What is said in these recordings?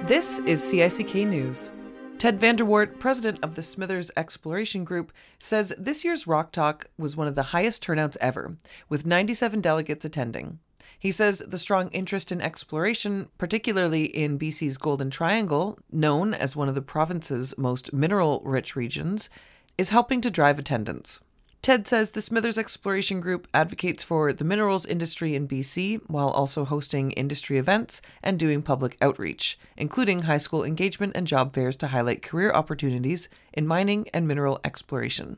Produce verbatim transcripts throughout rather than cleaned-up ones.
This is C I C K News. Ted Vanderwart, president of the Smithers Exploration Group, says this year's Rock Talk was one of the highest turnouts ever, with ninety-seven delegates attending. He says the strong interest in exploration, particularly in B C's Golden Triangle, known as one of the province's most mineral-rich regions, is helping to drive attendance. Ted says the Smithers Exploration Group advocates for the minerals industry in B C while also hosting industry events and doing public outreach, including high school engagement and job fairs to highlight career opportunities in mining and mineral exploration.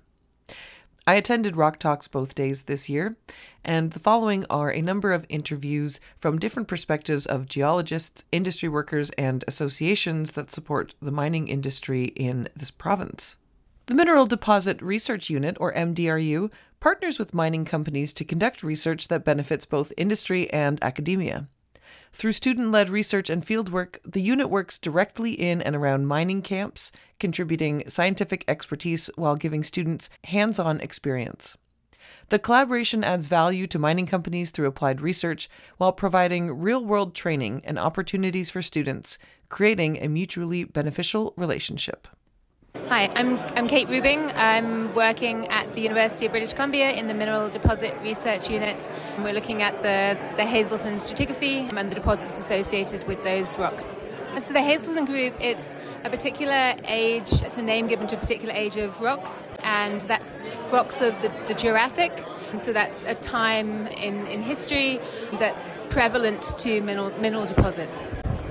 I attended Rock Talks both days this year, and the following are a number of interviews from different perspectives of geologists, industry workers, and associations that support the mining industry in this province. The Mineral Deposit Research Unit, or M D R U, partners with mining companies to conduct research that benefits both industry and academia. Through student-led research and fieldwork, the unit works directly in and around mining camps, contributing scientific expertise while giving students hands-on experience. The collaboration adds value to mining companies through applied research while providing real-world training and opportunities for students, creating a mutually beneficial relationship. Hi, I'm I'm Kate Rubing. I'm working at the University of British Columbia in the Mineral Deposit Research Unit. We're looking at the, the Hazelton stratigraphy and the deposits associated with those rocks. So the Hazelton group, it's a particular age, it's a name given to a particular age of rocks, and that's rocks of the, the Jurassic. So that's a time in, in history that's prevalent to mineral, mineral deposits.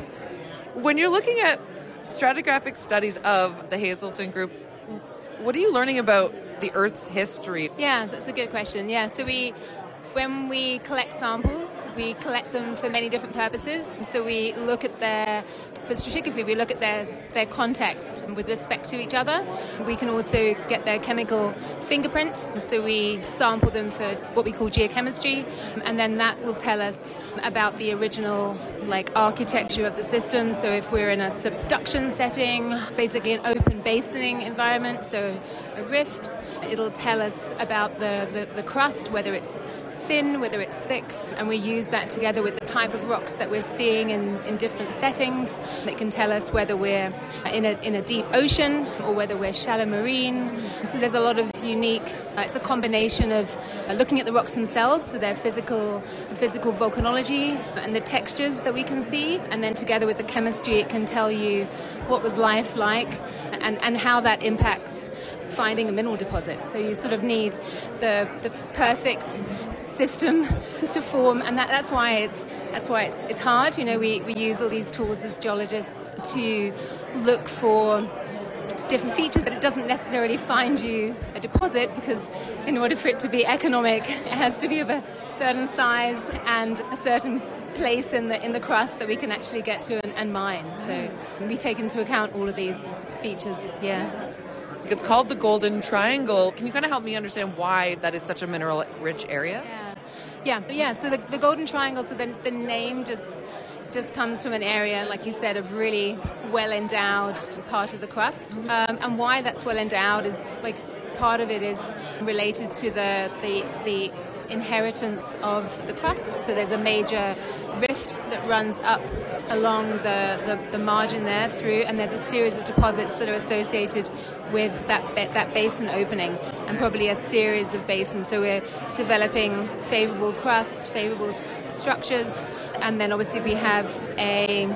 When you're looking at stratigraphic studies of the Hazelton group, what are you learning about the Earth's history? Yeah, that's a good question. Yeah, so we, when we collect samples, we collect them for many different purposes. So we look at their, for stratigraphy, we look at their, their context with respect to each other. We can also get their chemical fingerprint. So we sample them for what we call geochemistry, and then that will tell us about the original like architecture of the system. So if we're in a subduction setting, basically an open basoning environment, so a rift, it'll tell us about the, the, the crust, whether it's thin, whether it's thick, and we use that together with the type of rocks that we're seeing in, in different settings. It can tell us whether we're in a in a deep ocean or whether we're shallow marine. So there's a lot of unique, uh, it's a combination of uh, looking at the rocks themselves with their physical, the physical volcanology and the textures that we can see, and then together with the chemistry it can tell you what was life like and, and how that impacts finding a mineral deposit. So you sort of need the the perfect system to form, and that, that's why it's that's why it's it's hard. You know, we, we use all these tools as geologists to look for different features, but it doesn't necessarily find you a deposit, because in order for it to be economic, it has to be of a certain size and a certain place in the in the crust that we can actually get to and, and mine. So we take into account all of these features. Yeah. It's called the Golden Triangle. Can you kind of help me understand why that is such a mineral-rich area? Yeah, yeah, yeah. So the, the Golden Triangle, so the, the name just just comes from an area, like you said, of really well-endowed part of the crust. Um, and why that's well-endowed is, like, part of it is related to the the the inheritance of the crust. So there's a major rift that runs up along the, the, the margin there through, and there's a series of deposits that are associated with that that basin opening, and probably a series of basins. So we're developing favourable crust, favourable s- structures, and then obviously we have a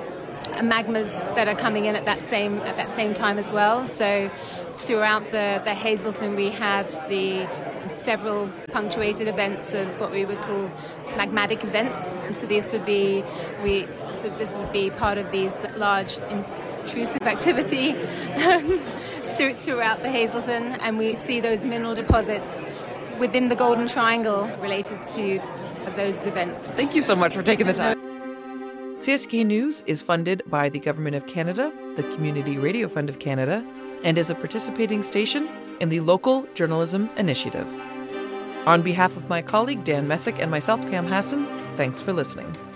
magmas that are coming in at that same at that same time as well. So throughout the, the Hazelton we have the several punctuated events of what we would call magmatic events. So this would be we so this would be part of these large intrusive activity through, throughout the Hazelton, and we see those mineral deposits within the Golden Triangle related to those events. Thank you so much for taking the time. C I C K News is funded by the Government of Canada, the Community Radio Fund of Canada, and is a participating station in the Local Journalism Initiative. On behalf of my colleague Dan Messick and myself, Pam Hassan, thanks for listening.